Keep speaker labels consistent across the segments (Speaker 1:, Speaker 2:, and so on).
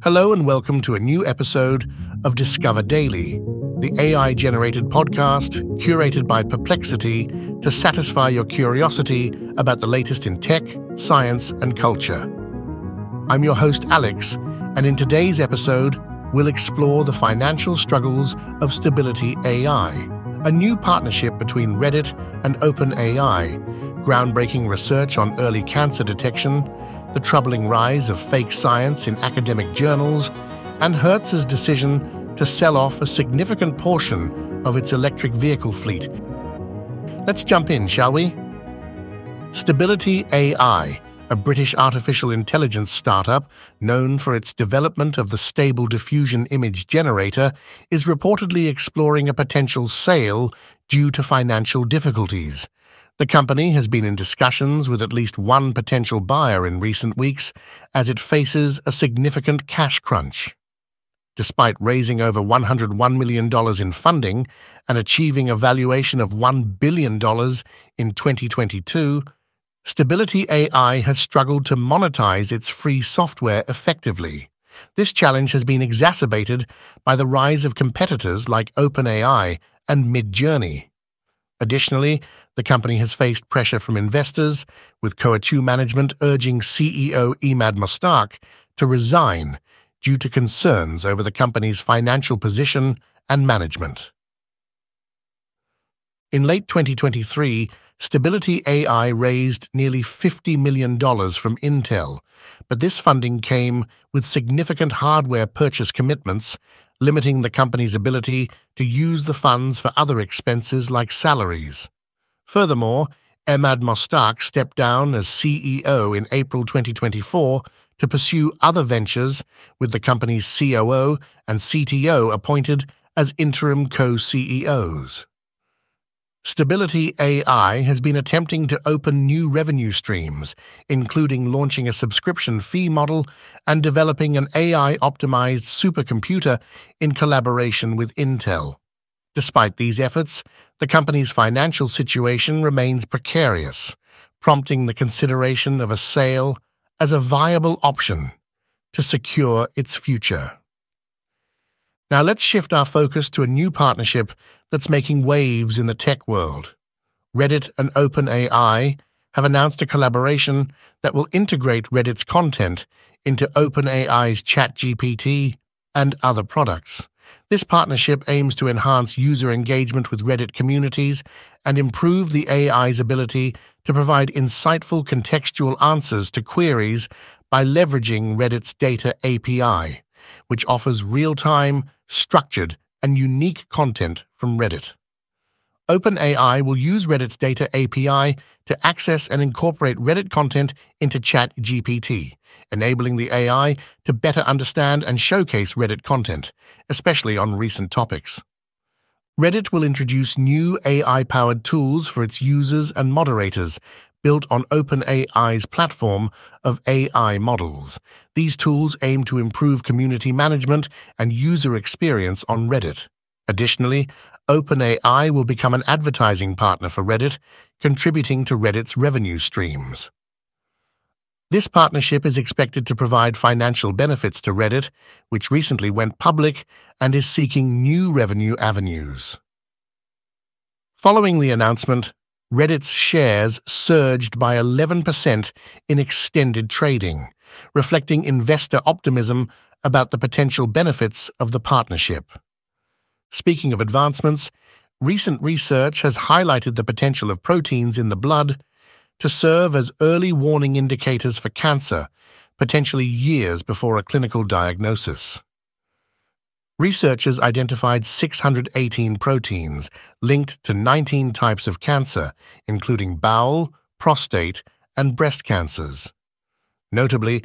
Speaker 1: Hello and welcome to a new episode of Discover Daily, the AI-generated podcast curated by Perplexity to satisfy your curiosity about the latest in tech, science, and culture. I'm your host, Alex, and in today's episode, we'll explore the financial struggles of Stability AI, a new partnership between Reddit and OpenAI, groundbreaking research on early cancer detection, the troubling rise of fake science in academic journals, and Hertz's decision to sell off a significant portion of its electric vehicle fleet. Let's jump in, shall we? Stability AI, a British artificial intelligence startup known for its development of the Stable Diffusion Image Generator, is reportedly exploring a potential sale due to financial difficulties. The company has been in discussions with at least one potential buyer in recent weeks as it faces a significant cash crunch. Despite raising over $101 million in funding and achieving a valuation of $1 billion in 2022, Stability AI has struggled to monetize its free software effectively. This challenge has been exacerbated by the rise of competitors like OpenAI and Midjourney. Additionally, the company has faced pressure from investors, with Coatue management urging CEO Emad Mostaque to resign due to concerns over the company's financial position and management. In late 2023, Stability AI raised nearly $50 million from Intel, but this funding came with significant hardware purchase commitments, limiting the company's ability to use the funds for other expenses like salaries. Furthermore, Emad Mostaque stepped down as CEO in April 2024 to pursue other ventures, with the company's COO and CTO appointed as interim co-CEOs. Stability AI has been attempting to open new revenue streams, including launching a subscription fee model and developing an AI-optimized supercomputer in collaboration with Intel. Despite these efforts, the company's financial situation remains precarious, prompting the consideration of a sale as a viable option to secure its future. Now let's shift our focus to a new partnership that's making waves in the tech world. Reddit and OpenAI have announced a collaboration that will integrate Reddit's content into OpenAI's ChatGPT and other products. This partnership aims to enhance user engagement with Reddit communities and improve the AI's ability to provide insightful contextual answers to queries by leveraging Reddit's Data API, which offers real-time, structured, and unique content from Reddit. OpenAI will use Reddit's Data API to access and incorporate Reddit content into ChatGPT, enabling the AI to better understand and showcase Reddit content, especially on recent topics. Reddit will introduce new AI-powered tools for its users and moderators, built on OpenAI's platform of AI models. These tools aim to improve community management and user experience on Reddit. Additionally, OpenAI will become an advertising partner for Reddit, contributing to Reddit's revenue streams. This partnership is expected to provide financial benefits to Reddit, which recently went public and is seeking new revenue avenues. Following the announcement, Reddit's shares surged by 11% in extended trading, reflecting investor optimism about the potential benefits of the partnership. Speaking of advancements, recent research has highlighted the potential of proteins in the blood to serve as early warning indicators for cancer, potentially years before a clinical diagnosis. Researchers identified 618 proteins linked to 19 types of cancer, including bowel, prostate, and breast cancers. Notably,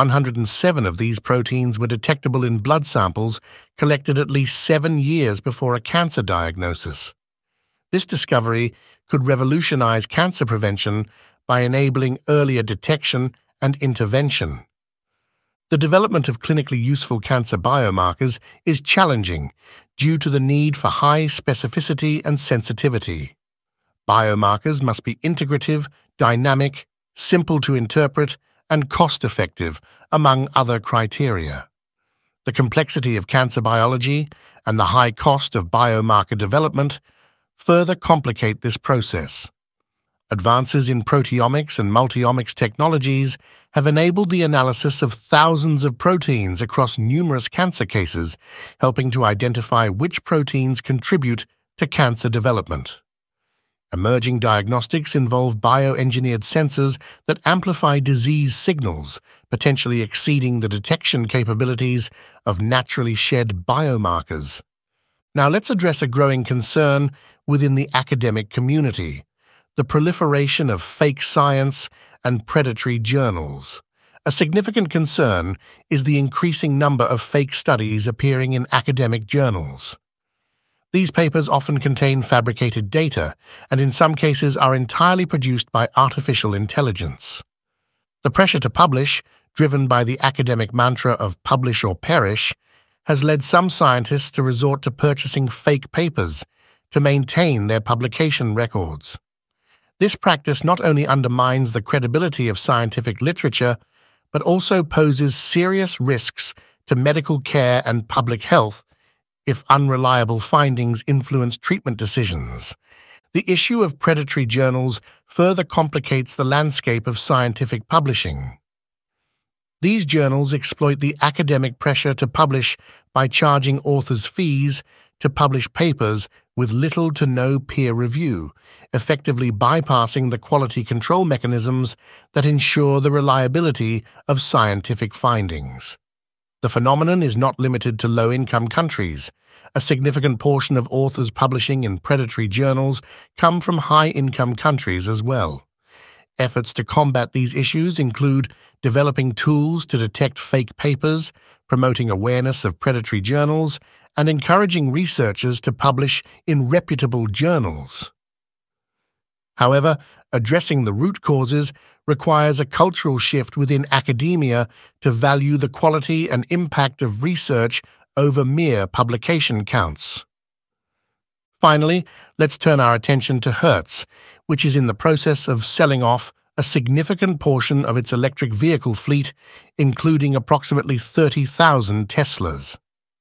Speaker 1: 107 of these proteins were detectable in blood samples collected at least 7 years before a cancer diagnosis. This discovery could revolutionize cancer prevention by enabling earlier detection and intervention. The development of clinically useful cancer biomarkers is challenging due to the need for high specificity and sensitivity. Biomarkers must be integrative, dynamic, simple to interpret, and cost-effective, among other criteria. The complexity of cancer biology and the high cost of biomarker development further complicate this process. Advances in proteomics and multiomics technologies have enabled the analysis of thousands of proteins across numerous cancer cases, helping to identify which proteins contribute to cancer development. Emerging diagnostics involve bioengineered sensors that amplify disease signals, potentially exceeding the detection capabilities of naturally shed biomarkers. Now let's address a growing concern within the academic community: the proliferation of fake science and predatory journals. A significant concern is the increasing number of fake studies appearing in academic journals. These papers often contain fabricated data and in some cases are entirely produced by artificial intelligence. The pressure to publish, driven by the academic mantra of publish or perish, has led some scientists to resort to purchasing fake papers to maintain their publication records. This practice not only undermines the credibility of scientific literature, but also poses serious risks to medical care and public health if unreliable findings influence treatment decisions. The issue of predatory journals further complicates the landscape of scientific publishing. These journals exploit the academic pressure to publish by charging authors fees to publish papers with little to no peer review, effectively bypassing the quality control mechanisms that ensure the reliability of scientific findings. The phenomenon is not limited to low-income countries. A significant portion of authors publishing in predatory journals come from high-income countries as well. Efforts to combat these issues include developing tools to detect fake papers, promoting awareness of predatory journals, and encouraging researchers to publish in reputable journals. However, addressing the root causes requires a cultural shift within academia to value the quality and impact of research over mere publication counts. Finally, let's turn our attention to Hertz, which is in the process of selling off a significant portion of its electric vehicle fleet, including approximately 30,000 Teslas.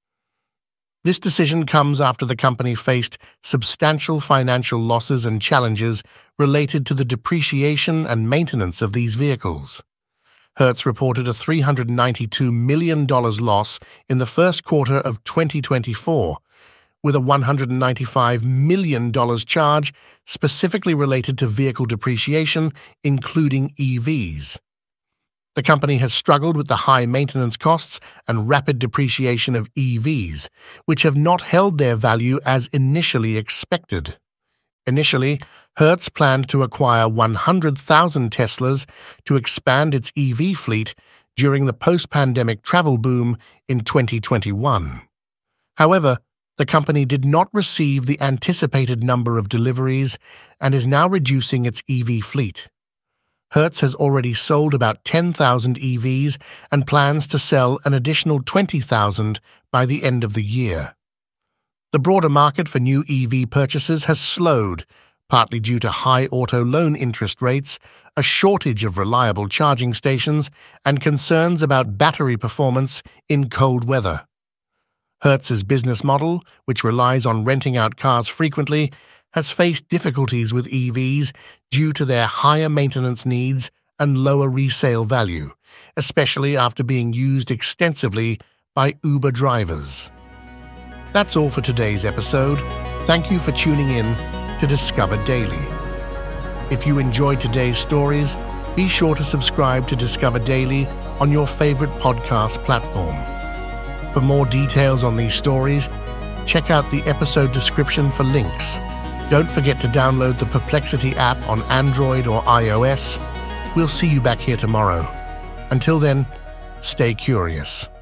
Speaker 1: This decision comes after the company faced substantial financial losses and challenges related to the depreciation and maintenance of these vehicles. Hertz reported a $392 million loss in the first quarter of 2024, with a $195 million charge specifically related to vehicle depreciation, including EVs. The company has struggled with the high maintenance costs and rapid depreciation of EVs, which have not held their value as initially expected. Initially, Hertz planned to acquire 100,000 Teslas to expand its EV fleet during the post-pandemic travel boom in 2021. However, the company did not receive the anticipated number of deliveries and is now reducing its EV fleet. Hertz has already sold about 10,000 EVs and plans to sell an additional 20,000 by the end of the year. The broader market for new EV purchases has slowed, partly due to high auto loan interest rates, a shortage of reliable charging stations, and concerns about battery performance in cold weather. Hertz's business model, which relies on renting out cars frequently, has faced difficulties with EVs due to their higher maintenance needs and lower resale value, especially after being used extensively by Uber drivers. That's all for today's episode. Thank you for tuning in to Discover Daily. If you enjoyed today's stories, be sure to subscribe to Discover Daily on your favorite podcast platform. For more details on these stories, check out the episode description for links. Don't forget to download the Perplexity app on Android or iOS. We'll see you back here tomorrow. Until then, stay curious.